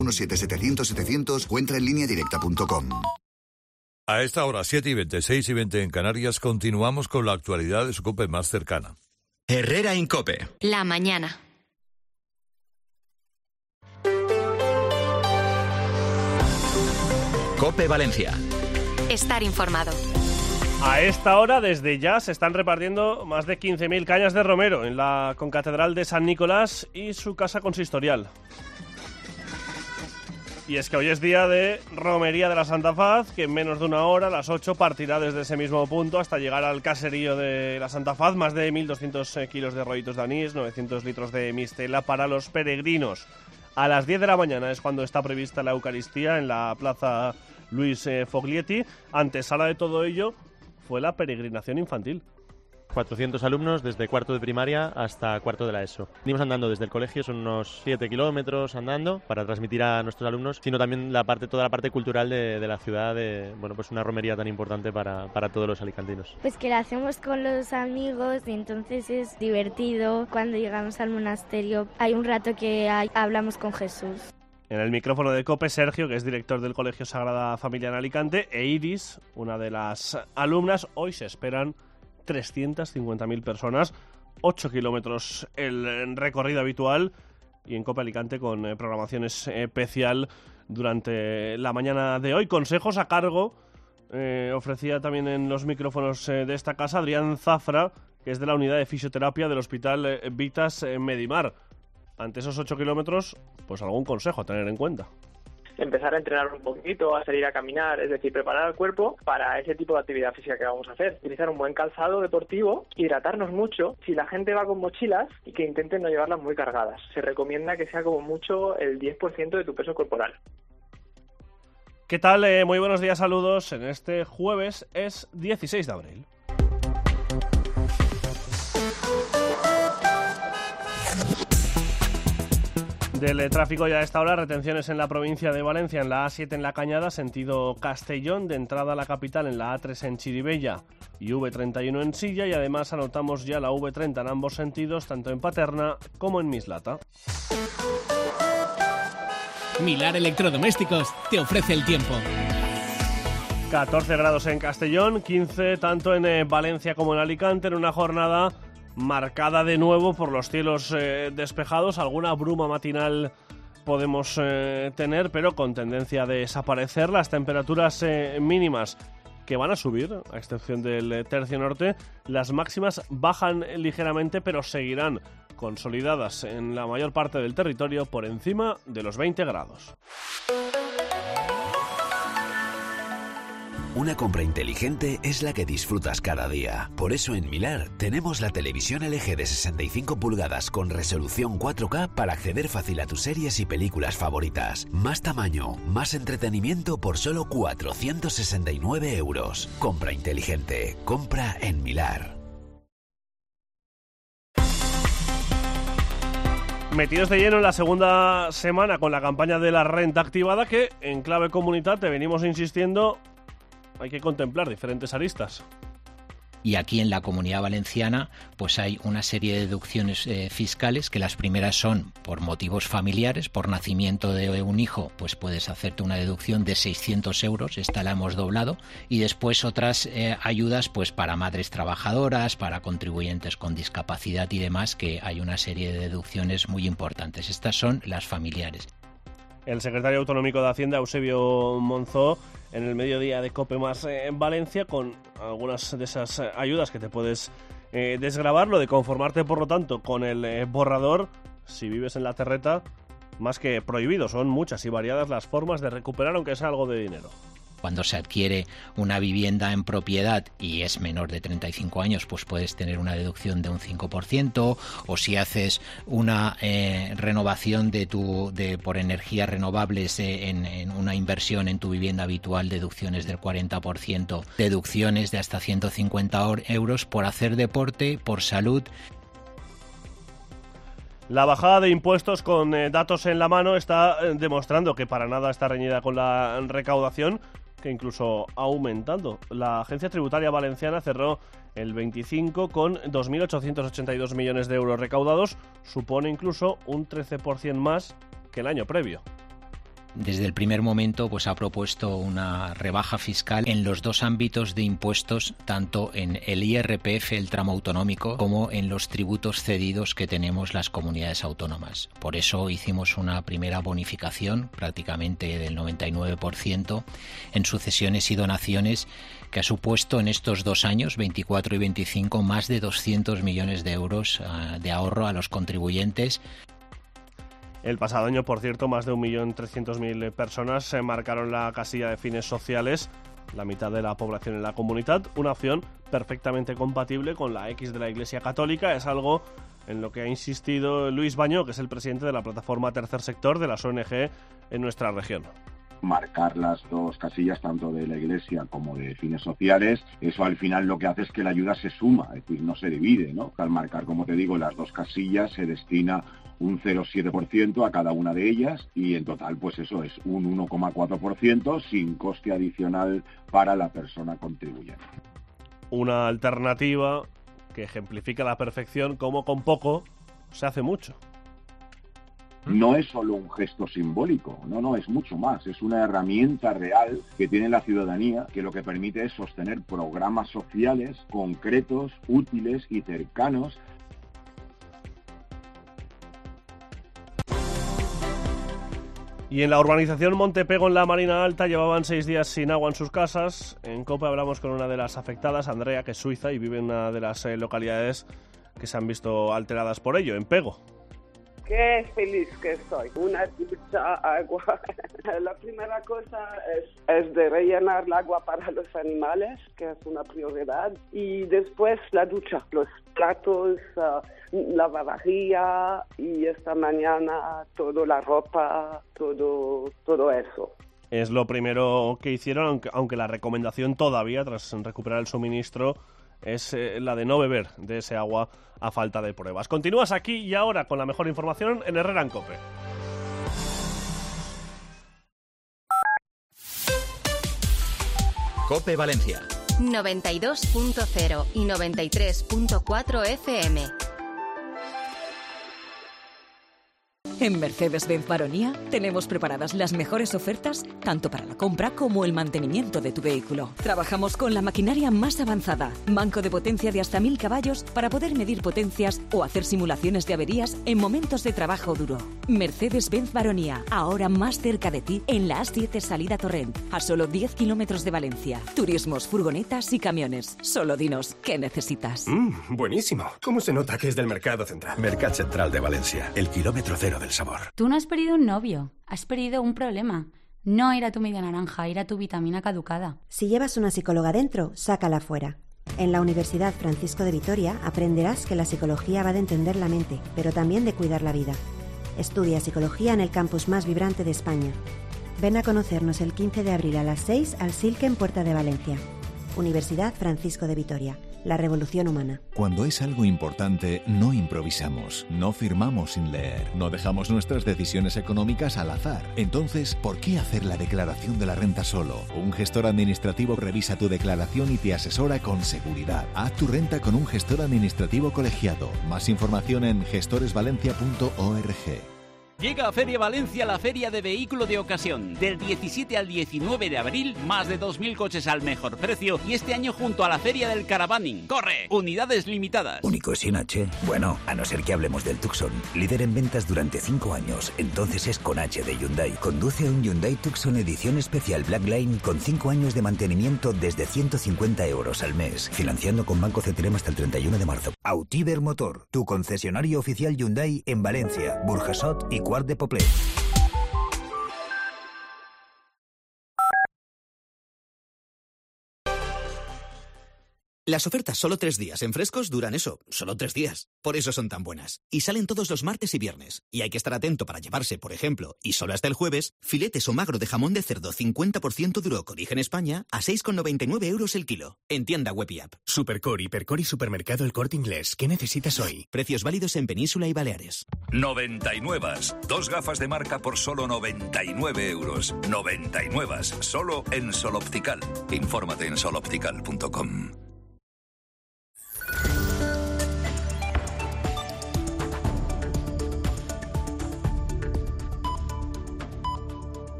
917-700-700 o entra en lineadirecta.com. A esta hora, 7:20, 6:20 en Canarias, continuamos con la actualidad de su COPE más cercana. Herrera en COPE. La mañana. COPE Valencia. Estar informado. A esta hora, desde ya, se están repartiendo más de 15.000 cañas de romero en la concatedral de San Nicolás y su casa consistorial. Y es que hoy es día de romería de la Santa Faz, que en menos de una hora, a las 8, partirá desde ese mismo punto hasta llegar al caserío de la Santa Faz. Más de 1.200 kilos de rollitos de anís, 900 litros de mistela para los peregrinos. A las 10 de la mañana es cuando está prevista la Eucaristía en la plaza Luis Foglietti. Antesala de todo ello fue la peregrinación infantil. 400 alumnos desde cuarto de primaria hasta cuarto de la ESO. Venimos andando desde el colegio, son unos 7 kilómetros andando para transmitir a nuestros alumnos, sino también toda la parte cultural de la ciudad, pues una romería tan importante para todos los alicantinos. Pues que la hacemos con los amigos y entonces es divertido. Cuando llegamos al monasterio hay un rato que hablamos con Jesús. En el micrófono de COPE, Sergio, que es director del Colegio Sagrada Familia en Alicante, e Iris, una de las alumnas. Hoy se esperan 350.000 personas, 8 kilómetros el recorrido habitual, y en COPE Alicante con programación especial durante la mañana de hoy. Consejos a cargo, ofrecía también en los micrófonos de esta casa Adrián Zafra, que es de la unidad de fisioterapia del Hospital Vitas Medimar. Ante esos 8 kilómetros, pues algún consejo a tener en cuenta. Empezar a entrenar un poquito, a salir a caminar, es decir, preparar el cuerpo para ese tipo de actividad física que vamos a hacer. Utilizar un buen calzado deportivo, hidratarnos mucho. Si la gente va con mochilas, y que intenten no llevarlas muy cargadas. Se recomienda que sea como mucho el 10% de tu peso corporal. ¿Qué tal? Muy buenos días, saludos. En este jueves es 16 de abril. Del tráfico ya a esta hora, retenciones en la provincia de Valencia, en la A7 en La Cañada, sentido Castellón, de entrada a la capital en la A3 en Chirivella y V31 en Silla, y además anotamos ya la V30 en ambos sentidos, tanto en Paterna como en Mislata. Milar Electrodomésticos te ofrece el tiempo. 14 grados en Castellón, 15 tanto en Valencia como en Alicante, en una jornada marcada de nuevo por los cielos despejados. Alguna bruma matinal podemos tener, pero con tendencia a desaparecer. Las temperaturas mínimas que van a subir, a excepción del tercio norte. Las máximas bajan ligeramente, pero seguirán consolidadas en la mayor parte del territorio por encima de los 20 grados. Una compra inteligente es la que disfrutas cada día. Por eso en Milar tenemos la televisión LG de 65 pulgadas con resolución 4K para acceder fácil a tus series y películas favoritas. Más tamaño, más entretenimiento por solo 469 euros. Compra inteligente. Compra en Milar. Metidos de lleno en la segunda semana con la campaña de la renta activada, que en Clave Comunidad te venimos insistiendo, hay que contemplar diferentes aristas. Y aquí en la Comunidad Valenciana pues hay una serie de deducciones fiscales, que las primeras son por motivos familiares, por nacimiento de un hijo, pues puedes hacerte una deducción de 600 euros, esta la hemos doblado, y después otras ayudas pues para madres trabajadoras, para contribuyentes con discapacidad y demás, que hay una serie de deducciones muy importantes. Estas son las familiares. El secretario autonómico de Hacienda, Eusebio Monzó, en el mediodía de COPE más en Valencia, con algunas de esas ayudas que te puedes desgravar. Lo de conformarte, por lo tanto, con el borrador, si vives en la terreta, más que prohibido. Son muchas y variadas las formas de recuperar, aunque sea algo de dinero. Cuando se adquiere una vivienda en propiedad y es menor de 35 años, pues puedes tener una deducción de un 5%, o si haces una renovación por energías renovables en una inversión en tu vivienda habitual, deducciones del 40%, deducciones de hasta 150 euros por hacer deporte, por salud. La bajada de impuestos con datos en la mano está demostrando que para nada está reñida con la recaudación, que incluso ha aumentado. La Agencia Tributaria Valenciana cerró el 25 con 2.882 millones de euros recaudados, supone incluso un 13% más que el año previo. desde el primer momento pues ha propuesto una rebaja fiscal en los dos ámbitos de impuestos, tanto en el IRPF, el tramo autonómico, como en los tributos cedidos que tenemos las comunidades autónomas. Por eso hicimos una primera bonificación, prácticamente del 99%, en sucesiones y donaciones, que ha supuesto en estos 2 años, 24 y 25, más de 200 millones de euros de ahorro a los contribuyentes. El pasado año, por cierto, más de 1.300.000 personas se marcaron la casilla de fines sociales, la mitad de la población en la comunidad, una opción perfectamente compatible con la X de la Iglesia Católica. Es algo en lo que ha insistido Luis Bañó, que es el presidente de la plataforma Tercer Sector de las ONG en nuestra región. Marcar las dos casillas, tanto de la Iglesia como de fines sociales, eso al final lo que hace es que la ayuda se suma, es decir, no se divide, ¿no? Al marcar, como te digo, las dos casillas se destina un 0,7% a cada una de ellas y en total pues eso es un 1,4% sin coste adicional para la persona contribuyente. Una alternativa que ejemplifica a la perfección cómo con poco se hace mucho. No es solo un gesto simbólico, no, es mucho más. Es una herramienta real que tiene la ciudadanía que lo que permite es sostener programas sociales concretos, útiles y cercanos. Y en la urbanización Montepego, en la Marina Alta, llevaban 6 días sin agua en sus casas. En COPE hablamos con una de las afectadas, Andrea, que es suiza y vive en una de las localidades que se han visto alteradas por ello, en Pego. Qué feliz que estoy. Una ducha, agua. La primera cosa es de rellenar el agua para los animales, que es una prioridad. Y después la ducha, los platos, la lavavajilla y esta mañana toda la ropa, todo eso. Es lo primero que hicieron, aunque la recomendación todavía, tras recuperar el suministro, es la de no beber de ese agua a falta de pruebas. Continúas aquí y ahora con la mejor información en Herrera en COPE. COPE Valencia 92.0 y 93.4 FM. En Mercedes-Benz Baronía tenemos preparadas las mejores ofertas tanto para la compra como el mantenimiento de tu vehículo. Trabajamos con la maquinaria más avanzada, banco de potencia de hasta 1000 caballos para poder medir potencias o hacer simulaciones de averías en momentos de trabajo duro. Mercedes-Benz Baronía, ahora más cerca de ti en la A7 salida Torrent, a solo 10 kilómetros de Valencia. Turismos, furgonetas y camiones. Solo dinos qué necesitas. Buenísimo. ¿Cómo se nota que es del Mercado Central? Mercat Central de Valencia, el kilómetro cero del sabor. Tú no has pedido un novio, has pedido un problema. No era tu media naranja, era tu vitamina caducada. Si llevas una psicóloga dentro, sácala fuera. En la Universidad Francisco de Vitoria aprenderás que la psicología va de entender la mente, pero también de cuidar la vida. Estudia psicología en el campus más vibrante de España. Ven a conocernos el 15 de abril a las 6 al Silke en Puerta de Valencia. Universidad Francisco de Vitoria. La revolución humana. Cuando es algo importante, no improvisamos, no firmamos sin leer, no dejamos nuestras decisiones económicas al azar. Entonces, ¿por qué hacer la declaración de la renta solo? Un gestor administrativo revisa tu declaración y te asesora con seguridad. Haz tu renta con un gestor administrativo colegiado. Más información en gestoresvalencia.org. Llega a Feria Valencia la feria de vehículo de ocasión. Del 17 al 19 de abril, más de 2.000 coches al mejor precio y este año junto a la feria del caravaning. ¡Corre! Unidades limitadas. ¿Único sin H? Bueno, a no ser que hablemos del Tucson. Líder en ventas durante 5 años. Entonces es con H de Hyundai. Conduce un Hyundai Tucson edición especial Black Line con 5 años de mantenimiento desde 150 euros al mes. Financiando con Banco CTRM hasta el 31 de marzo. Autiver Motor, tu concesionario oficial Hyundai en Valencia, Burjasot y Quart de Poblet. Las ofertas solo 3 días en Frescos duran eso, solo 3 días. Por eso son tan buenas. Y salen todos los martes y viernes. Y hay que estar atento para llevarse, por ejemplo, y solo hasta el jueves, filetes o magro de jamón de cerdo 50% duro con origen España a 6,99 euros el kilo. En tienda web y app. Supercor, Hipercor y Supermercado El Corte Inglés. ¿Qué necesitas hoy? Precios válidos en Península y Baleares. 99. 2 gafas de marca por solo 99 euros. 99. Solo en Sol Optical. Infórmate en soloptical.com.